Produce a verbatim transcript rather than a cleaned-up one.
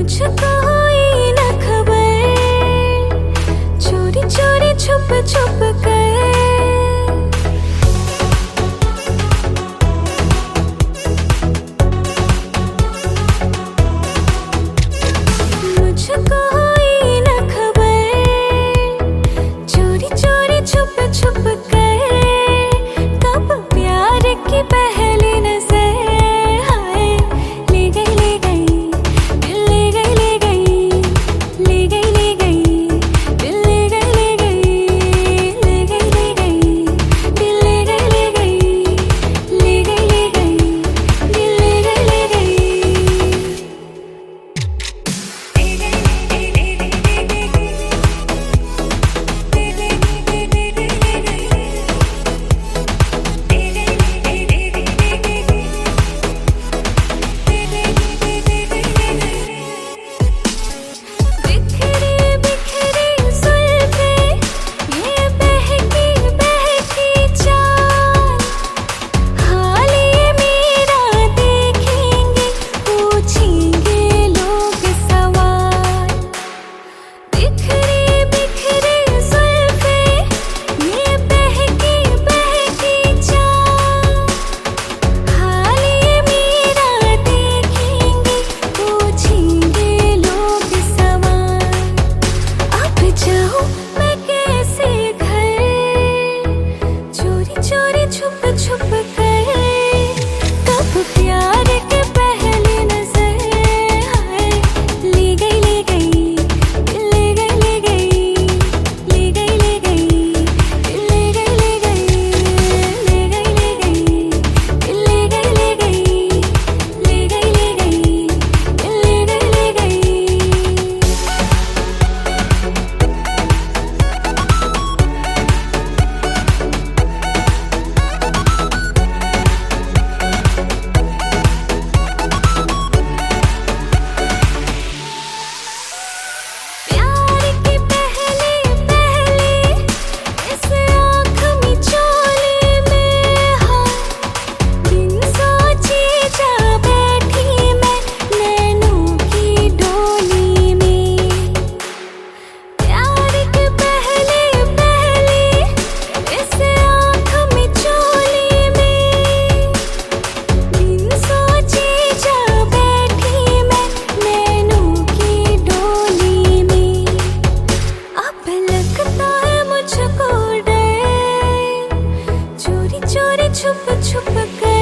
मुझको हुई न खबर, चोरी चोरी छुप छुप कर। मुझको हुई न खबर, चोरी चोरी छुप छुप कर, कब प्यार की पहली नजर हाय ले गई ले गई दिल ले गई ले गई ले गई ले गई दिल ले गई ले गई ले गई ले गई दिल ले गई ले गई ले गई ले गई दिल ले गई ले गई। मैं कैसे घर चोरी चोरी छुप छुप कर, कब प्यार के पहली नजर हाय ले गई ले गई दिल ले गई ले गई ले गई ले गई दिल ले गई ले गई ले गई ले गई दिल ले गई ले गई ले गई ले गई दिल ले गई ले गई। छुप छुप कर